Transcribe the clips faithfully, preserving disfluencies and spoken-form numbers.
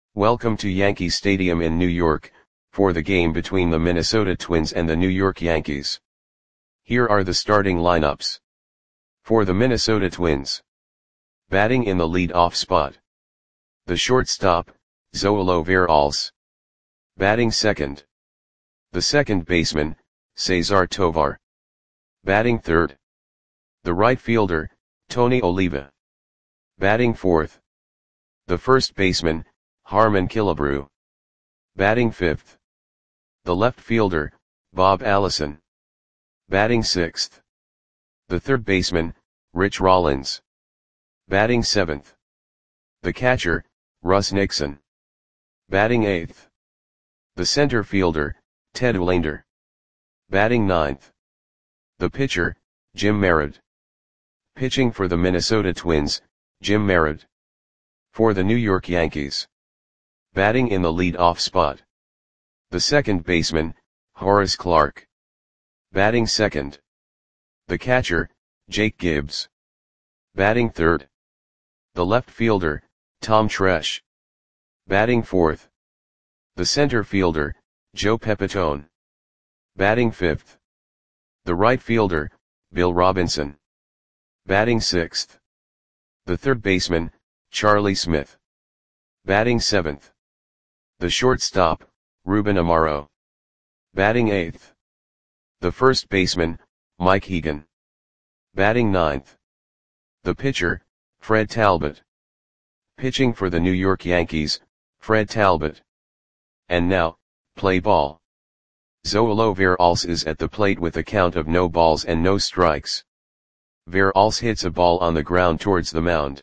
Welcome to Yankee Stadium in New York, for the game between the Minnesota Twins and the New York Yankees. Here are the starting lineups. For the Minnesota Twins. Batting in the lead-off spot. The shortstop, Zoilo Veralce. Batting second. The second baseman, Cesar Tovar. Batting third. The right fielder, Tony Oliva. Batting fourth. The first baseman, Harmon Killebrew. Batting fifth. The left fielder, Bob Allison. Batting sixth. The third baseman, Rich Rollins. Batting seventh. The catcher, Russ Nixon. Batting eighth. The center fielder, Ted Olander. Batting ninth. The pitcher, Jim Merritt. Pitching for the Minnesota Twins, Jim Merritt. For the New York Yankees. Batting in the lead-off spot. The second baseman, Horace Clarke. Batting second. The catcher, Jake Gibbs. Batting third. The left fielder, Tom Tresh. Batting fourth. The center fielder, Joe Pepitone. Batting fifth. The right fielder, Bill Robinson. Batting sixth. The third baseman, Charlie Smith. Batting seventh. The shortstop, Ruben Amaro. Batting eighth. The first baseman, Mike Hegan. Batting ninth. The pitcher, Fred Talbot. Pitching for the New York Yankees, Fred Talbot. And now, play ball. Zoilo Veralce is at the plate with a count of no balls and no strikes. Veralce hits a ball on the ground towards the mound.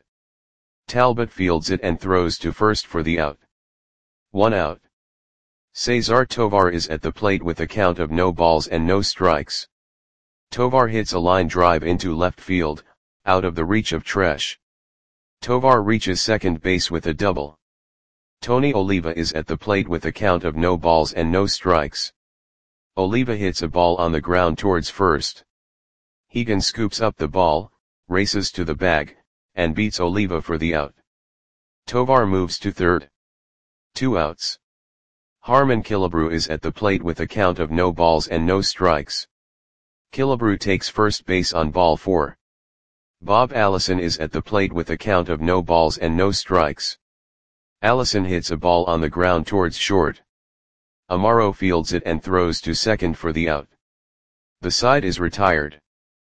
Talbot fields it and throws to first for the out. One out. Cesar Tovar is at the plate with a count of no balls and no strikes. Tovar hits a line drive into left field, out of the reach of Tresh. Tovar reaches second base with a double. Tony Oliva is at the plate with a count of no balls and no strikes. Oliva hits a ball on the ground towards first. Hegan scoops up the ball, races to the bag, and beats Oliva for the out. Tovar moves to third. Two outs. Harmon Killebrew is at the plate with a count of no balls and no strikes. Killebrew takes first base on ball four. Bob Allison is at the plate with a count of no balls and no strikes. Allison hits a ball on the ground towards short. Amaro fields it and throws to second for the out. The side is retired.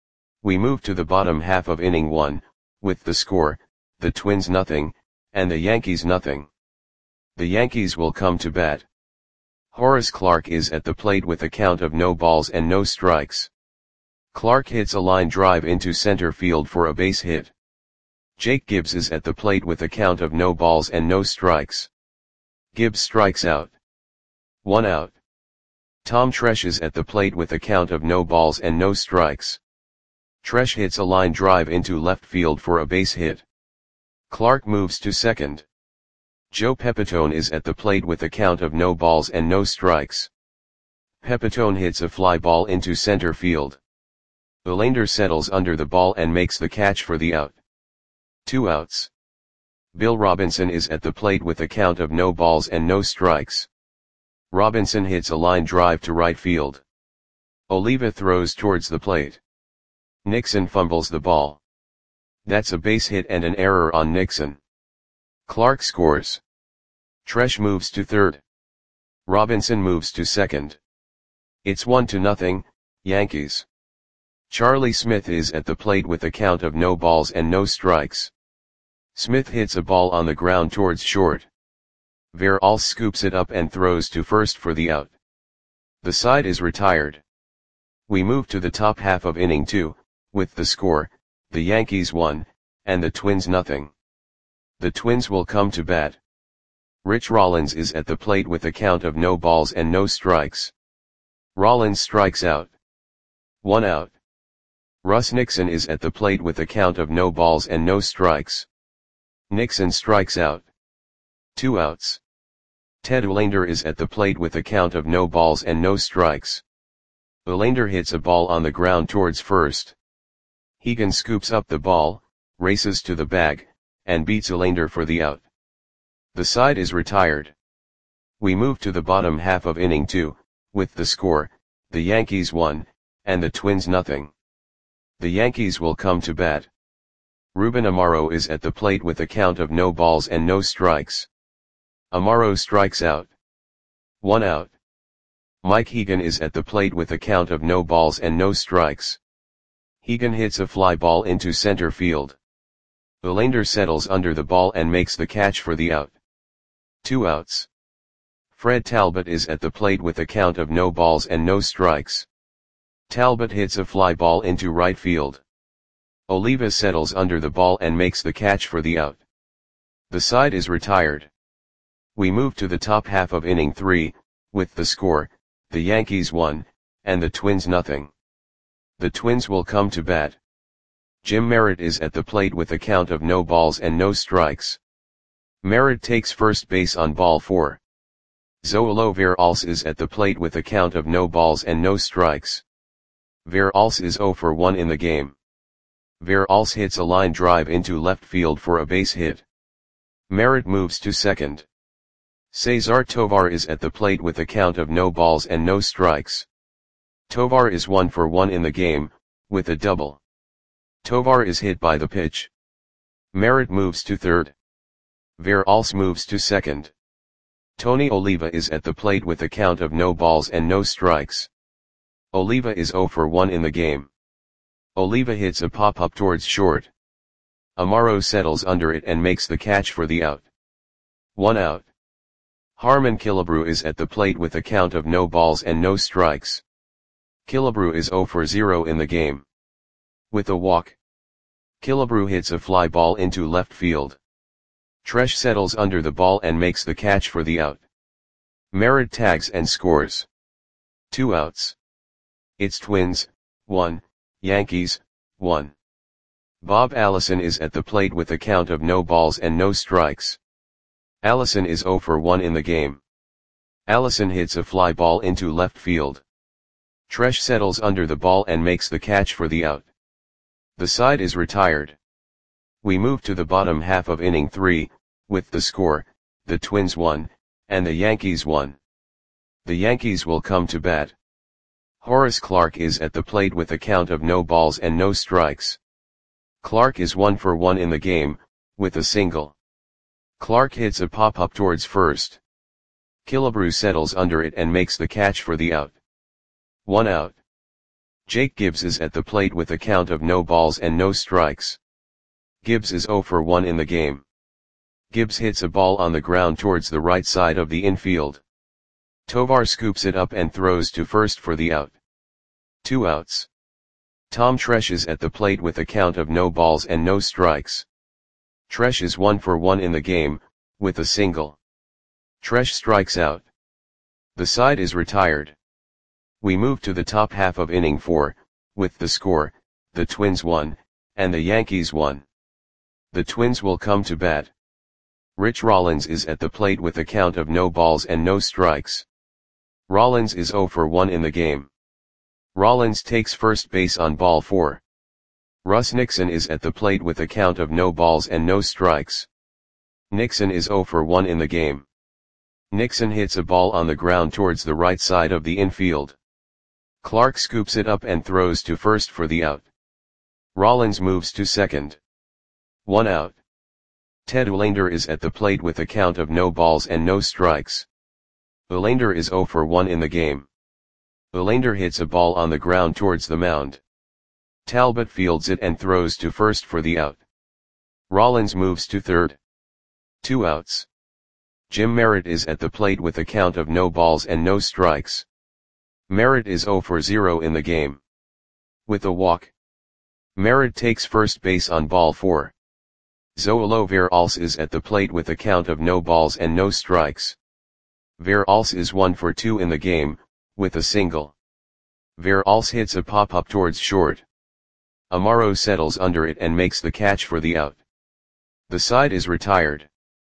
We move to the bottom half of inning one, with the score, the Twins nothing, and the Yankees nothing. The Yankees will come to bat. Horace Clarke is at the plate with a count of no balls and no strikes. Clarke hits a line drive into center field for a base hit. Jake Gibbs is at the plate with a count of no balls and no strikes. Gibbs strikes out. One out. Tom Tresh is at the plate with a count of no balls and no strikes. Tresh hits a line drive into left field for a base hit. Clarke moves to second. Joe Pepitone is at the plate with a count of no balls and no strikes. Pepitone hits a fly ball into center field. Olander settles under the ball and makes the catch for the out. Two outs. Bill Robinson is at the plate with a count of no balls and no strikes. Robinson hits a line drive to right field. Oliva throws towards the plate. Nixon fumbles the ball. That's a base hit and an error on Nixon. Clarke scores. Tresh moves to third. Robinson moves to second. It's one to nothing, Yankees. Charlie Smith is at the plate with a count of no balls and no strikes. Smith hits a ball on the ground towards short. Veralce scoops it up and throws to first for the out. The side is retired. We move to the top half of inning two, with the score, the Yankees one, and the Twins nothing. The Twins will come to bat. Rich Rollins is at the plate with a count of no balls and no strikes. Rollins strikes out. One out. Russ Nixon is at the plate with a count of no balls and no strikes. Nixon strikes out. Two outs. Ted Olander is at the plate with a count of no balls and no strikes. Olander hits a ball on the ground towards first. Hegan scoops up the ball, races to the bag, and beats Olander for the out. The side is retired. We move to the bottom half of inning two, with the score, the Yankees one, and the Twins nothing. The Yankees will come to bat. Ruben Amaro is at the plate with a count of no balls and no strikes. Amaro strikes out. One out. Mike Hegan is at the plate with a count of no balls and no strikes. Hegan hits a fly ball into center field. Verlander settles under the ball and makes the catch for the out. Two outs. Fred Talbot is at the plate with a count of no balls and no strikes. Talbot hits a fly ball into right field. Oliva settles under the ball and makes the catch for the out. The side is retired. We move to the top half of inning three, with the score, the Yankees one, and the Twins nothing. The Twins will come to bat. Jim Merritt is at the plate with a count of no balls and no strikes. Merritt takes first base on ball four. Zoilo Veralce is at the plate with a count of no balls and no strikes. Veralce is zero for one in the game. Veralce hits a line drive into left field for a base hit. Merritt moves to second. Cesar Tovar is at the plate with a count of no balls and no strikes. Tovar is one for one in the game, with a double. Tovar is hit by the pitch. Merritt moves to third. Veralce moves to second. Tony Oliva is at the plate with a count of no balls and no strikes. Oliva is zero for one in the game. Oliva hits a pop-up towards short. Amaro settles under it and makes the catch for the out. One out. Harmon Killebrew is at the plate with a count of no balls and no strikes. Killebrew is zero for zero in the game. With a walk. Killebrew hits a fly ball into left field. Tresh settles under the ball and makes the catch for the out. Merritt tags and scores. Two outs. It's Twins, one, Yankees, one. Bob Allison is at the plate with a count of no balls and no strikes. Allison is zero for one in the game. Allison hits a fly ball into left field. Tresh settles under the ball and makes the catch for the out. The side is retired. We move to the bottom half of inning three, with the score, the Twins one, and the Yankees one. The Yankees will come to bat. Horace Clarke is at the plate with a count of no balls and no strikes. Clarke is one for one in the game, with a single. Clarke hits a pop-up towards first. Killebrew settles under it and makes the catch for the out. One out. Jake Gibbs is at the plate with a count of no balls and no strikes. Gibbs is zero for one in the game. Gibbs hits a ball on the ground towards the right side of the infield. Tovar scoops it up and throws to first for the out. Two outs. Tom Tresh is at the plate with a count of no balls and no strikes. Tresh is one for one in the game, with a single. Tresh strikes out. The side is retired. We move to the top half of inning four, with the score, the Twins one, and the Yankees one. The Twins will come to bat. Rich Rollins is at the plate with a count of no balls and no strikes. Rollins is zero for one in the game. Rollins takes first base on ball four. Russ Nixon is at the plate with a count of no balls and no strikes. Nixon is zero for one in the game. Nixon hits a ball on the ground towards the right side of the infield. Clarke scoops it up and throws to first for the out. Rollins moves to second. One out. Ted Verlander is at the plate with a count of no balls and no strikes. Verlander is zero for one in the game. Verlander hits a ball on the ground towards the mound. Talbot fields it and throws to first for the out. Rollins moves to third. Two outs. Jim Merritt is at the plate with a count of no balls and no strikes. Merritt is zero for zero in the game. With a walk. Merritt takes first base on ball four. Zoilo Veralce is at the plate with a count of no balls and no strikes. Veralce is one for two in the game, with a single. Veralce hits a pop-up towards short. Amaro settles under it and makes the catch for the out. The side is retired.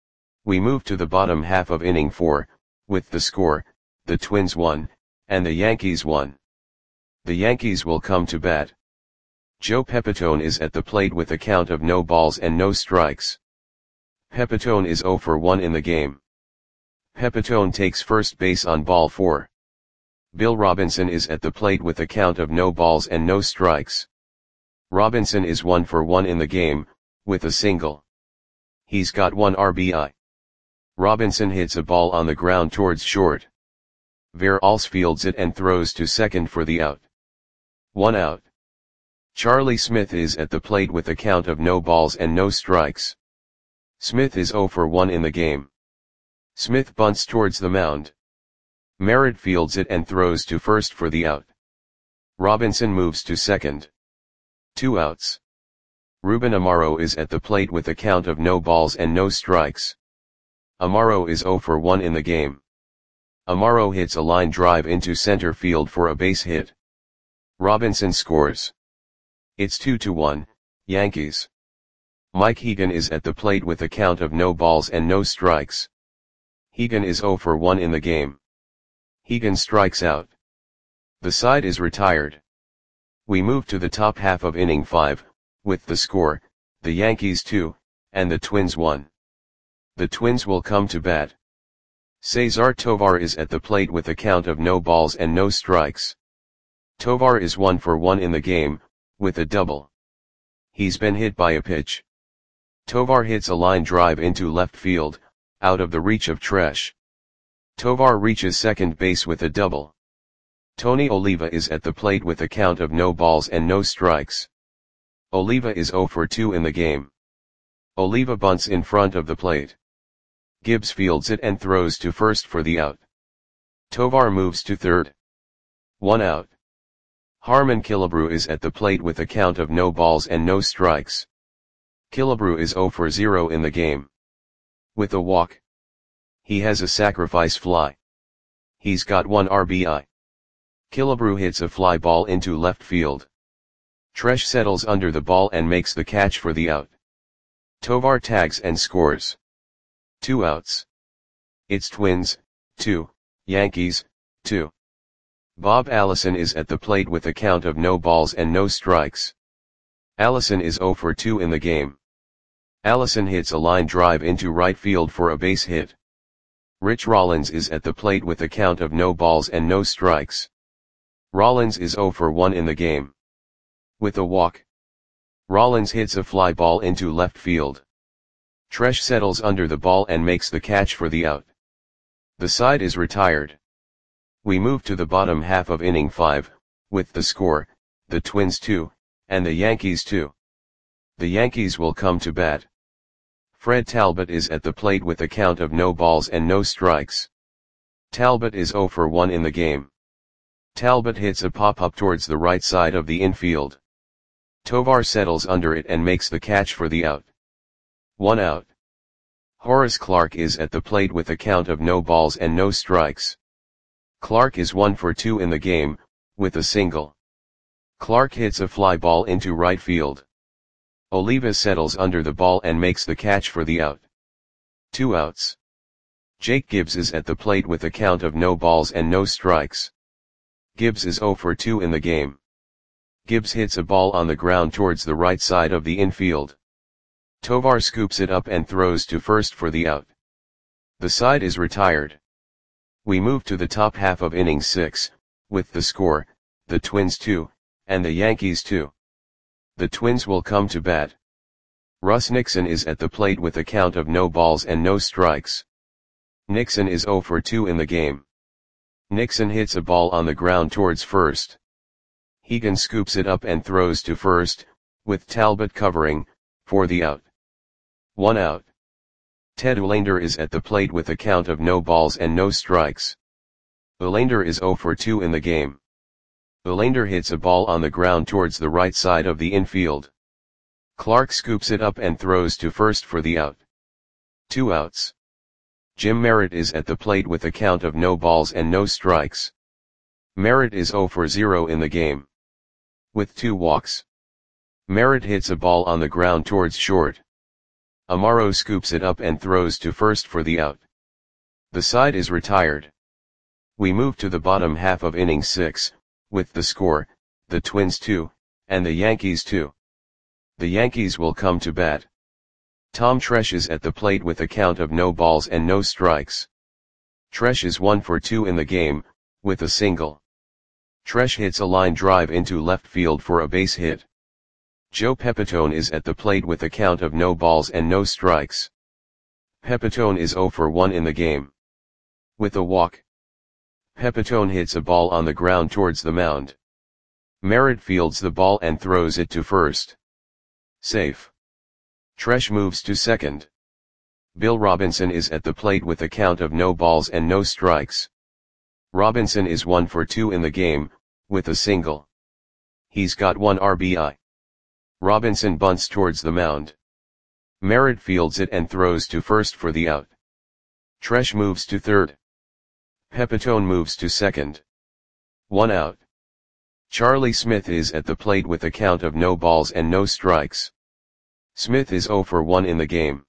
We move to the bottom half of inning four, with the score, the Twins one, and the Yankees one. The Yankees will come to bat. Joe Pepitone is at the plate with a count of no balls and no strikes. Pepitone is zero for one in the game. Pepitone takes first base on ball four. Bill Robinson is at the plate with a count of no balls and no strikes. Robinson is one for one in the game, with a single. He's got one R B I. Robinson hits a ball on the ground towards short. Veralls fields it and throws to second for the out. One out. Charlie Smith is at the plate with a count of no balls and no strikes. Smith is zero for one in the game. Smith bunts towards the mound. Merritt fields it and throws to first for the out. Robinson moves to second. Two outs. Ruben Amaro is at the plate with a count of no balls and no strikes. Amaro is zero for one in the game. Amaro hits a line drive into center field for a base hit. Robinson scores. It's two to one, Yankees. Mike Hegan is at the plate with a count of no balls and no strikes. Hegan is zero for one in the game. Hegan strikes out. The side is retired. We move to the top half of inning five, with the score, the Yankees two, and the Twins one. The Twins will come to bat. Cesar Tovar is at the plate with a count of no balls and no strikes. Tovar is one for one in the game, with a double. He's been hit by a pitch. Tovar hits a line drive into left field, out of the reach of Tresh. Tovar reaches second base with a double. Tony Oliva is at the plate with a count of no balls and no strikes. Oliva is zero for two in the game. Oliva bunts in front of the plate. Gibbs fields it and throws to first for the out. Tovar moves to third. One out. Harmon Killebrew is at the plate with a count of no balls and no strikes. Killebrew is zero for zero in the game. With a walk. He has a sacrifice fly. He's got one R B I. Killebrew hits a fly ball into left field. Tresh settles under the ball and makes the catch for the out. Tovar tags and scores. Two outs. It's Twins, two, Yankees, two. Bob Allison is at the plate with a count of no balls and no strikes. Allison is zero for two in the game. Allison hits a line drive into right field for a base hit. Rich Rollins is at the plate with a count of no balls and no strikes. Rollins is zero for one in the game. With a walk. Rollins hits a fly ball into left field. Tresh settles under the ball and makes the catch for the out. The side is retired. We move to the bottom half of inning five, with the score, the Twins two, and the Yankees two. The Yankees will come to bat. Fred Talbot is at the plate with a count of no balls and no strikes. Talbot is zero for one in the game. Talbot hits a pop-up towards the right side of the infield. Tovar settles under it and makes the catch for the out. One out. Horace Clarke is at the plate with a count of no balls and no strikes. Clarke is one for two in the game, with a single. Clarke hits a fly ball into right field. Oliva settles under the ball and makes the catch for the out. Two outs. Jake Gibbs is at the plate with a count of no balls and no strikes. Gibbs is zero for two in the game. Gibbs hits a ball on the ground towards the right side of the infield. Tovar scoops it up and throws to first for the out. The side is retired. We move to the top half of inning six, with the score, the Twins two, and the Yankees two. The Twins will come to bat. Russ Nixon is at the plate with a count of no balls and no strikes. Nixon is zero for two in the game. Nixon hits a ball on the ground towards first. Hegan scoops it up and throws to first, with Talbot covering, for the out. One out. Ted Olander is at the plate with a count of no balls and no strikes. Olander is zero for two in the game. Olander hits a ball on the ground towards the right side of the infield. Clarke scoops it up and throws to first for the out. Two outs. Jim Merritt is at the plate with a count of no balls and no strikes. Merritt is zero for zero in the game. With two walks. Merritt hits a ball on the ground towards short. Amaro scoops it up and throws to first for the out. The side is retired. We move to the bottom half of inning six, with the score, the Twins two, and the Yankees two. The Yankees will come to bat. Tom Tresh is at the plate with a count of no balls and no strikes. Tresh is one for two in the game, with a single. Tresh hits a line drive into left field for a base hit. Joe Pepitone is at the plate with a count of no balls and no strikes. Pepitone is zero for one in the game. With a walk. Pepitone hits a ball on the ground towards the mound. Merritt fields the ball and throws it to first. Safe. Tresh moves to second. Bill Robinson is at the plate with a count of no balls and no strikes. Robinson is one for two in the game, with a single. He's got one R B I. Robinson bunts towards the mound. Merritt fields it and throws to first for the out. Tresh moves to third. Pepitone moves to second. One out. Charlie Smith is at the plate with a count of no balls and no strikes. Smith is zero for one in the game.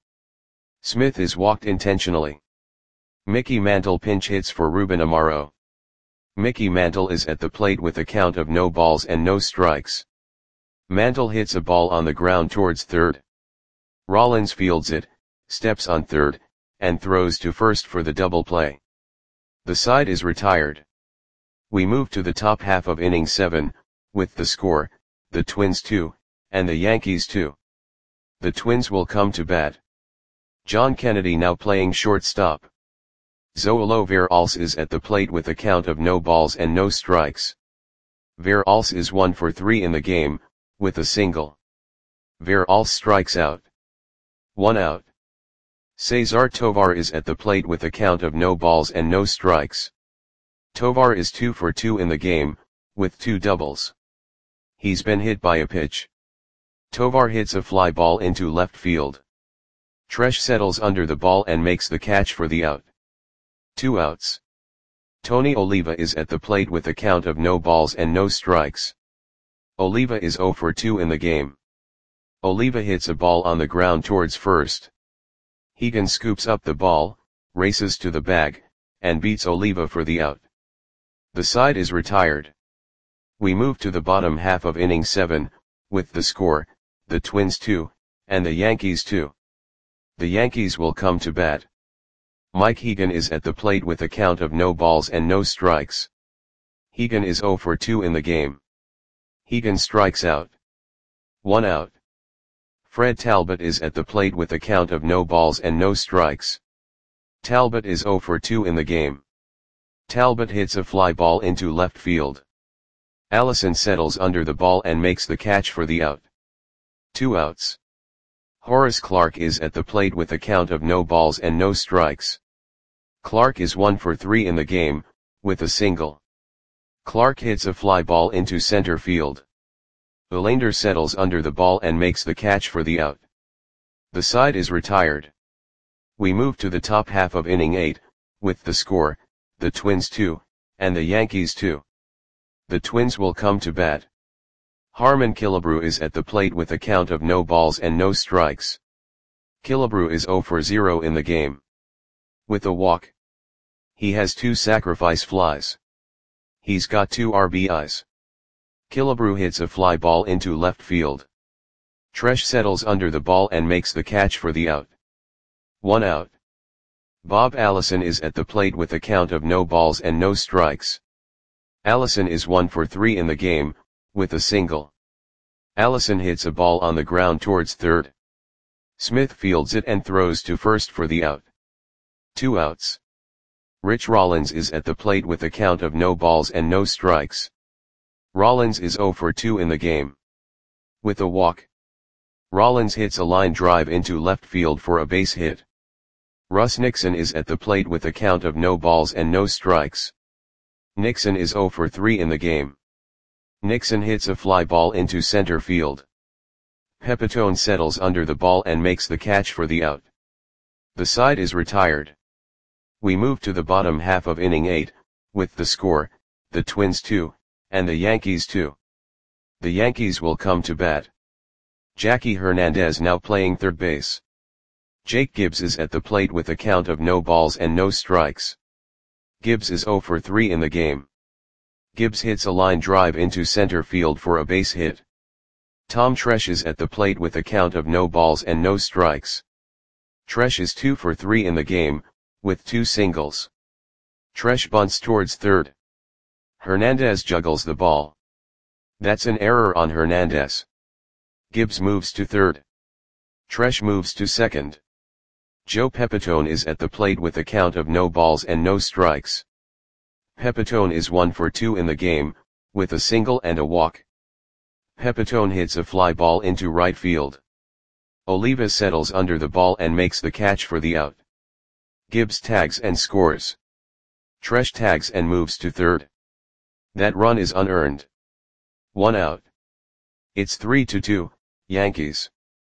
Smith is walked intentionally. Mickey Mantle pinch hits for Ruben Amaro. Mickey Mantle is at the plate with a count of no balls and no strikes. Mantle hits a ball on the ground towards third. Rollins fields it, steps on third, and throws to first for the double play. The side is retired. We move to the top half of inning seven, with the score, the Twins two, and the Yankees two. The Twins will come to bat. John Kennedy now playing shortstop. Zoilo Veralce is at the plate with a count of no balls and no strikes. Veralce is one for three in the game, with a single. Veralce strikes out. One out. Cesar Tovar is at the plate with a count of no balls and no strikes. Tovar is two for two in the game, with two doubles. He's been hit by a pitch. Tovar hits a fly ball into left field. Tresh settles under the ball and makes the catch for the out. Two outs. Tony Oliva is at the plate with a count of no balls and no strikes. Oliva is zero for two in the game. Oliva hits a ball on the ground towards first. Hegan scoops up the ball, races to the bag, and beats Oliva for the out. The side is retired. We move to the bottom half of inning seven, with the score, the Twins two, and the Yankees two. The Yankees will come to bat. Mike Hegan is at the plate with a count of no balls and no strikes. Hegan is zero for two in the game. Hegan strikes out. One out. Fred Talbot is at the plate with a count of no balls and no strikes. Talbot is zero for two in the game. Talbot hits a fly ball into left field. Allison settles under the ball and makes the catch for the out. Two outs. Horace Clarke is at the plate with a count of no balls and no strikes. Clarke is one for three in the game, with a single. Clarke hits a fly ball into center field. Verlander settles under the ball and makes the catch for the out. The side is retired. We move to the top half of inning eight, with the score, the Twins two, and the Yankees two. The Twins will come to bat. Harmon Killebrew is at the plate with a count of no balls and no strikes. Killebrew is zero for zero in the game. With a walk. He has two sacrifice flies. He's got two R B Is. Killebrew hits a fly ball into left field. Tresh settles under the ball and makes the catch for the out. One out. Bob Allison is at the plate with a count of no balls and no strikes. Allison is one for three in the game, with a single. Allison hits a ball on the ground towards third. Smith fields it and throws to first for the out. Two outs. Rich Rollins is at the plate with a count of no balls and no strikes. Rollins is zero for two in the game. With a walk. Rollins hits a line drive into left field for a base hit. Russ Nixon is at the plate with a count of no balls and no strikes. Nixon is zero for three in the game. Nixon hits a fly ball into center field. Pepitone settles under the ball and makes the catch for the out. The side is retired. We move to the bottom half of inning eight, with the score, the Twins two, and the Yankees two. The Yankees will come to bat. Jackie Hernandez now playing third base. Jake Gibbs is at the plate with a count of no balls and no strikes. Gibbs is zero for three in the game. Gibbs hits a line drive into center field for a base hit. Tom Tresh is at the plate with a count of no balls and no strikes. Tresh is two for three in the game, with two singles. Tresh bunts towards third. Hernandez juggles the ball. That's an error on Hernandez. Gibbs moves to third. Tresh moves to second. Joe Pepitone is at the plate with a count of no balls and no strikes. Pepitone is one for two in the game, with a single and a walk. Pepitone hits a fly ball into right field. Oliva settles under the ball and makes the catch for the out. Gibbs tags and scores. Tresh tags and moves to third. That run is unearned. One out. It's three to two, Yankees.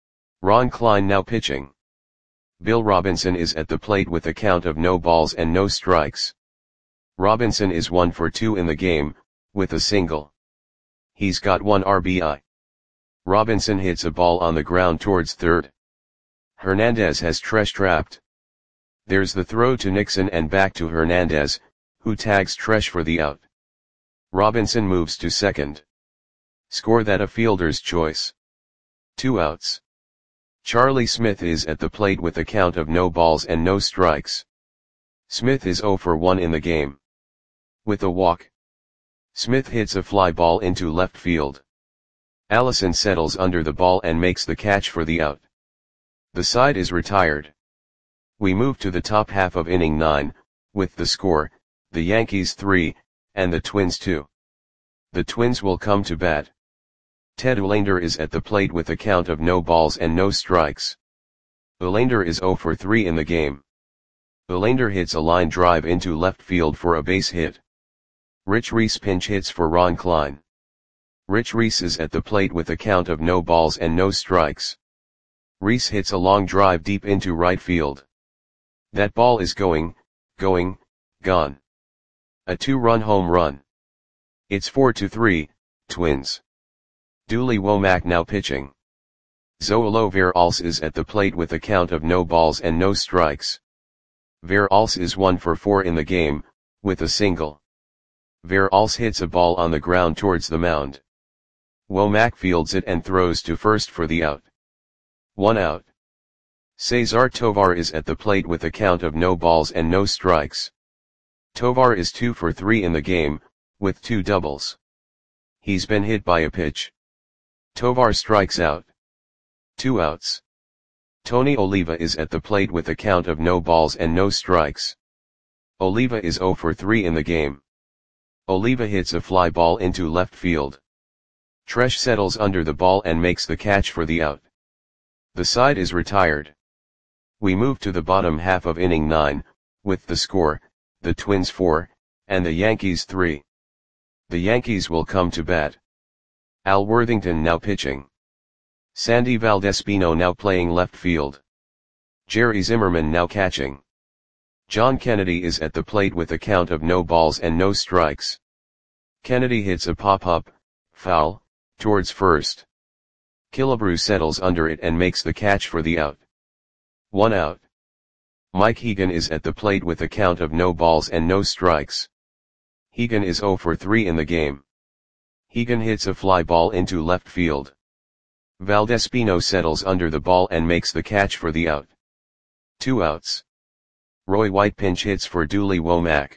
Ron Klein now pitching. Bill Robinson is at the plate with a count of no balls and no strikes. Robinson is one for two in the game, with a single. He's got one R B I. Robinson hits a ball on the ground towards third. Hernandez has Tresh trapped. There's the throw to Nixon and back to Hernandez, who tags Tresh for the out. Robinson moves to second. Score that a fielder's choice. Two outs. Charlie Smith is at the plate with a count of no balls and no strikes. Smith is zero for one in the game. With a walk. Smith hits a fly ball into left field. Allison settles under the ball and makes the catch for the out. The side is retired. We move to the top half of inning nine, with the score, the Yankees three, and the Twins two. The Twins will come to bat. Ted Uhlaender is at the plate with a count of no balls and no strikes. Uhlaender is zero for three in the game. Uhlaender hits a line drive into left field for a base hit. Rich Reese pinch hits for Ron Klein. Rich Reese is at the plate with a count of no balls and no strikes. Reese hits a long drive deep into right field. That ball is going, going, gone. A two-run home run. It's four to three, Twins. Dooley Womack now pitching. Zoilo Veralce is at the plate with a count of no balls and no strikes. Veralce is one for four in the game, with a single. Veralce hits a ball on the ground towards the mound. Womack fields it and throws to first for the out. One out. Cesar Tovar is at the plate with a count of no balls and no strikes. Tovar is two for three in the game, with two doubles. He's been hit by a pitch. Tovar strikes out. Two outs. Tony Oliva is at the plate with a count of no balls and no strikes. Oliva is zero for three in the game. Oliva hits a fly ball into left field. Tresh settles under the ball and makes the catch for the out. The side is retired. We move to the bottom half of inning nine, with the score, the Twins four, and the Yankees three. The Yankees will come to bat. Al Worthington now pitching. Sandy Valdespino now playing left field. Jerry Zimmerman now catching. John Kennedy is at the plate with a count of no balls and no strikes. Kennedy hits a pop-up, foul, towards first. Killebrew settles under it and makes the catch for the out. One out. Mike Hegan is at the plate with a count of no balls and no strikes. Hegan is zero for three in the game. Hegan hits a fly ball into left field. Valdespino settles under the ball and makes the catch for the out. Two outs. Roy White pinch hits for Dooley Womack.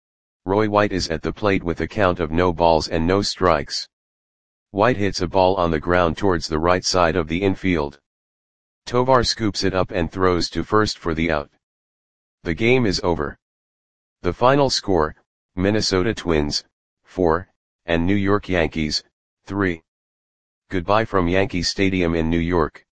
Roy White is at the plate with a count of no balls and no strikes. White hits a ball on the ground towards the right side of the infield. Tovar scoops it up and throws to first for the out. The game is over. The final score, Minnesota Twins, four, and New York Yankees, three. Goodbye from Yankee Stadium in New York.